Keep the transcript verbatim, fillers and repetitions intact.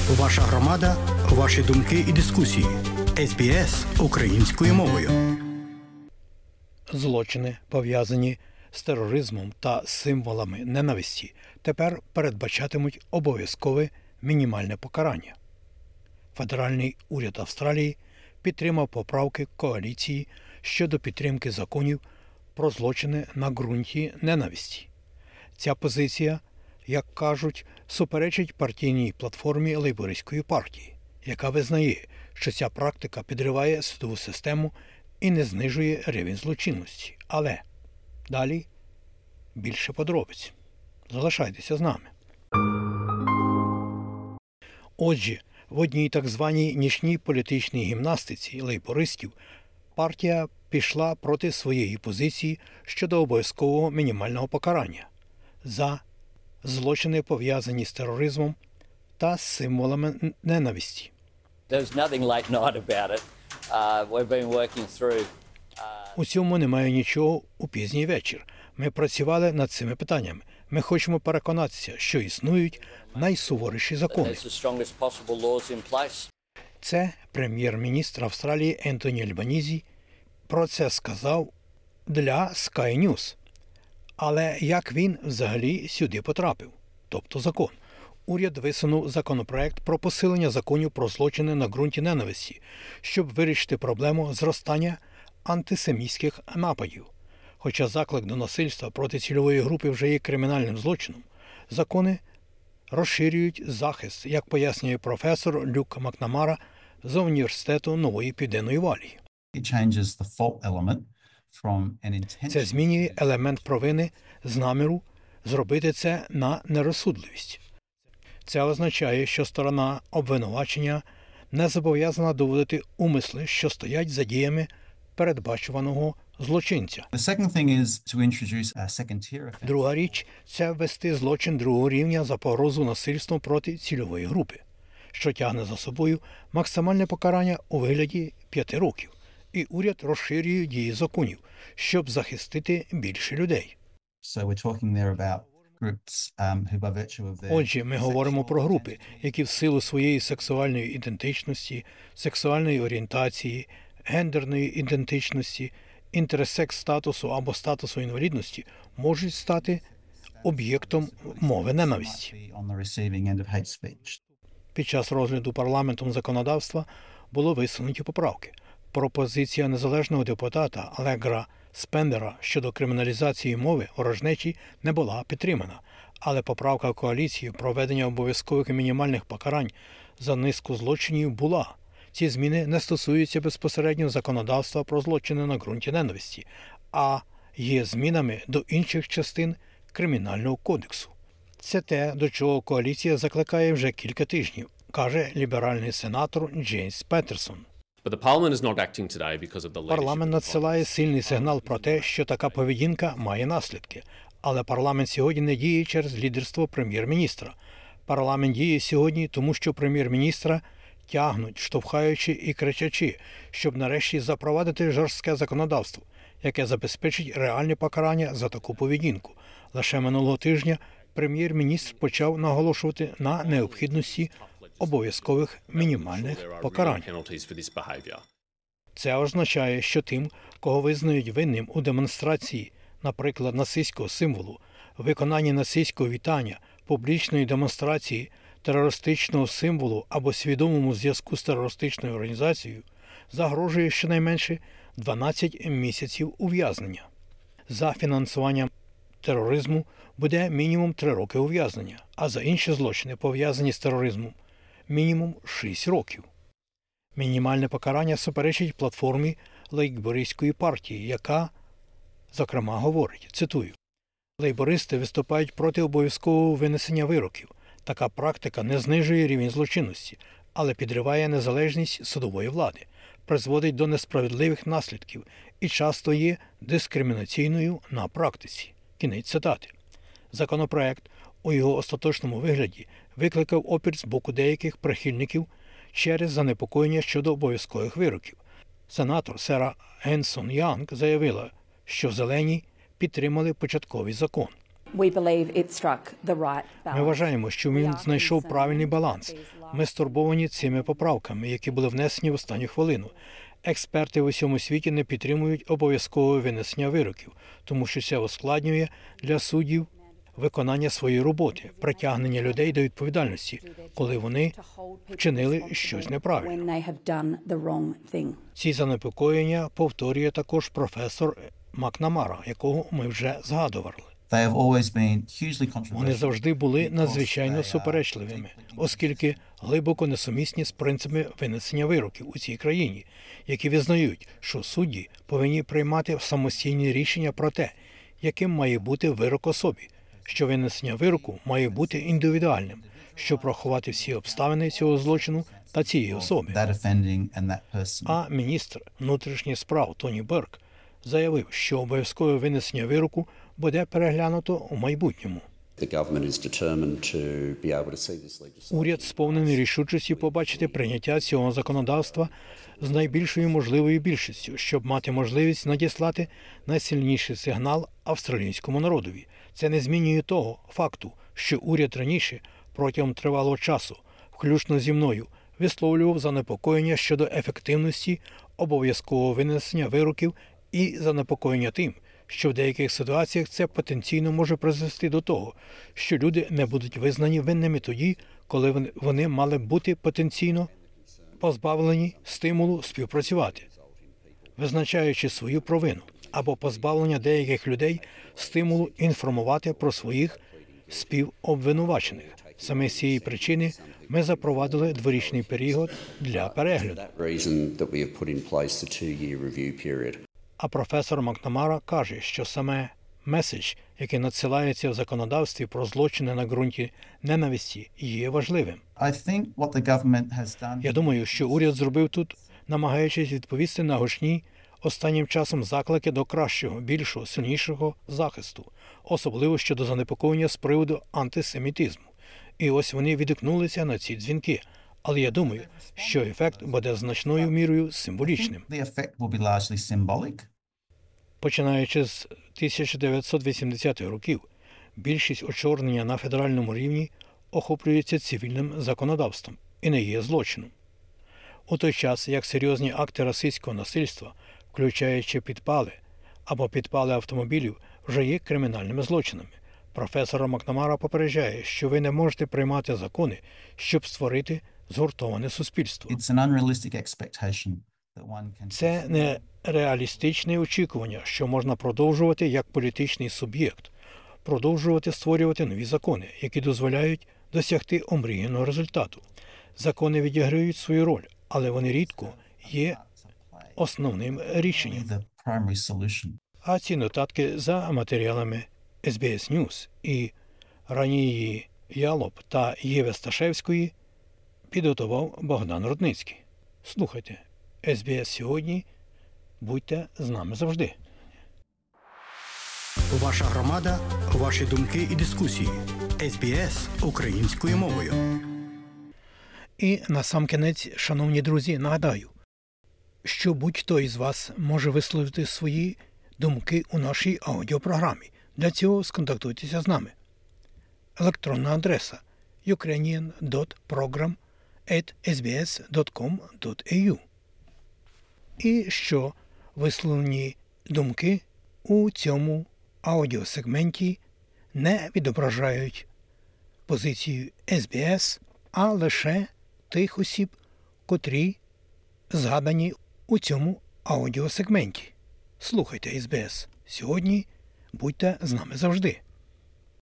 Ваша громада, ваші думки і дискусії. ес бі ес українською мовою. Злочини, пов'язані з тероризмом та символами ненависті, тепер передбачатимуть обов'язкове мінімальне покарання. Федеральний уряд Австралії підтримав поправки коаліції щодо підтримки законів про злочини на ґрунті ненависті. Ця позиція, як кажуть, суперечить партійній платформі Лейбористської партії, яка визнає, що ця практика підриває судову систему і не знижує рівень злочинності. Але далі більше подробиць. Залишайтеся з нами. Отже, в одній так званій нічній політичній гімнастиці лейбористів партія пішла проти своєї позиції щодо обов'язкового мінімального покарання за злочини, пов'язані з тероризмом та з символами ненависті. У цьому немає нічого у пізній вечір. Ми працювали над цими питаннями. Ми хочемо переконатися, що існують найсуворіші закони. Це прем'єр-міністр Австралії Ентоні Альбанізі про це сказав для Sky News. Але як він взагалі сюди потрапив? Тобто закон. Уряд висунув законопроект про посилення законів про злочини на ґрунті ненависті, щоб вирішити проблему зростання антисемітських нападів. Хоча заклик до насильства проти цільової групи вже є кримінальним злочином, закони розширюють захист, як пояснює професор Люк Макнамара з університету Нової Південної Валії. Це змінює елемент провини з наміру зробити це на нерозсудливість. Це означає, що сторона обвинувачення не зобов'язана доводити умисли, що стоять за діями передбачуваного злочинця. Друга річ – це ввести злочин другого рівня за погрозу насильством проти цільової групи, що тягне за собою максимальне покарання у вигляді п'яти років. І уряд розширює дії законів, щоб захистити більше людей. Отже, ми говоримо про групи, які в силу своєї сексуальної ідентичності, сексуальної орієнтації, гендерної ідентичності, інтерсекс-статусу або статусу інвалідності можуть стати об'єктом мови ненависті. Під час розгляду парламентом законодавства було висунуті поправки. Пропозиція незалежного депутата Алегра Спендера щодо криміналізації мови ворожнечі не була підтримана, але поправка коаліції про введення обов'язкових і мінімальних покарань за низку злочинів була. Ці зміни не стосуються безпосередньо законодавства про злочини на ґрунті ненависті, а є змінами до інших частин Кримінального кодексу. Це те, до чого коаліція закликає вже кілька тижнів, каже ліберальний сенатор Джеймс Петерсон. Парламент надсилає сильний сигнал про те, що така поведінка має наслідки. Але парламент сьогодні не діє через лідерство прем'єр-міністра. Парламент діє сьогодні, тому що прем'єр-міністра тягнуть, штовхаючи і кричачи, щоб нарешті запровадити жорстке законодавство, яке забезпечить реальне покарання за таку поведінку. Лише минулого тижня прем'єр-міністр почав наголошувати на необхідності обов'язкових мінімальних покарань. Це означає, що тим, кого визнають винним у демонстрації, наприклад, нацистського символу, виконанні нацистського вітання, публічної демонстрації, терористичного символу або свідомому зв'язку з терористичною організацією, загрожує щонайменше дванадцять місяців ув'язнення. За фінансуванням тероризму буде мінімум три роки ув'язнення, а за інші злочини, пов'язані з тероризмом, мінімум шість років. Мінімальне покарання суперечить платформі Лейбористської партії, яка, зокрема, говорить, цитую, «Лейбористи виступають проти обов'язкового винесення вироків. Така практика не знижує рівень злочинності, але підриває незалежність судової влади, призводить до несправедливих наслідків і часто є дискримінаційною на практиці». Кінець цитати. Законопроект у його остаточному вигляді викликав опір з боку деяких прихильників через занепокоєння щодо обов'язкових вироків. Сенатор Сара Енсон Янг заявила, що зелені підтримали початковий закон. Ми вважаємо, що він знайшов правильний баланс. Ми стурбовані цими поправками, які були внесені в останню хвилину. Експерти в усьому світі не підтримують обов'язкове винесення вироків, тому що це ускладнює для суддів виконання своєї роботи, притягнення людей до відповідальності, коли вони вчинили щось неправильно. Ці занепокоєння повторює також професор Макнамара, якого ми вже згадували. Вони завжди були надзвичайно суперечливими, оскільки глибоко несумісні з принципами винесення вироків у цій країні, які визнають, що судді повинні приймати самостійні рішення про те, яким має бути вирок особі, що винесення вироку має бути індивідуальним, щоб врахувати всі обставини цього злочину та цієї особи. А міністр внутрішніх справ Тоні Берк заявив, що обов'язкове винесення вироку буде переглянуто у майбутньому. Уряд сповнений рішучості побачити прийняття цього законодавства з найбільшою можливою більшістю, щоб мати можливість надіслати найсильніший сигнал австралійському народові. Це не змінює того факту, що уряд раніше, протягом тривалого часу, включно зі мною, висловлював занепокоєння щодо ефективності обов'язкового винесення вироків і занепокоєння тим, що в деяких ситуаціях це потенційно може призвести до того, що люди не будуть визнані винними тоді, коли вони мали б бути потенційно позбавлені стимулу співпрацювати, визначаючи свою провину, або позбавлення деяких людей стимулу інформувати про своїх співобвинувачених. Саме з цієї причини ми запровадили дворічний період для перегляду. А професор Макнамара каже, що саме меседж, який надсилається в законодавстві про злочини на ґрунті ненависті, є важливим. Я думаю, що уряд зробив тут, намагаючись відповісти на гучні останнім часом заклики до кращого, більшого, сильнішого захисту, особливо щодо занепокоєння з приводу антисемітизму. І ось вони відгукнулися на ці дзвінки. Але я думаю, що ефект буде значною мірою символічним. Починаючи з тисяча дев'ятсот вісімдесятих років, більшість очорнення на федеральному рівні охоплюється цивільним законодавством і не є злочином. У той час, як серйозні акти расистського насильства, включаючи підпали або підпали автомобілів, вже є кримінальними злочинами. Професор Макнамара попереджає, що ви не можете приймати закони, щоб створити згуртоване суспільство. Це не реалістичне очікування, що можна продовжувати як політичний суб'єкт, продовжувати створювати нові закони, які дозволяють досягти омріяного результату. Закони відіграють свою роль, але вони рідко є основним рішенням. А ці нотатки за матеріалами ес бі ес News і Ранії Ялоп та Єви Сташевської підготував Богдан Рудницький. Слухайте ес бі ес сьогодні. Будьте з нами завжди. Ваша громада, ваші думки і дискусії. ес бі ес українською мовою. І насамкінець, шановні друзі, нагадаю, що будь-хто із вас може висловити свої думки у нашій аудіопрограмі. Для цього сконтактуйтеся з нами. Електронна адреса ukrainian dot program at s b s dot com dot a u. І що висловлені думки у цьому аудіосегменті не відображають позицію ес бі ес, а лише тих осіб, котрі згадані у цьому аудіосегменті. Слухайте ес бі ес. Сьогодні будьте з нами завжди.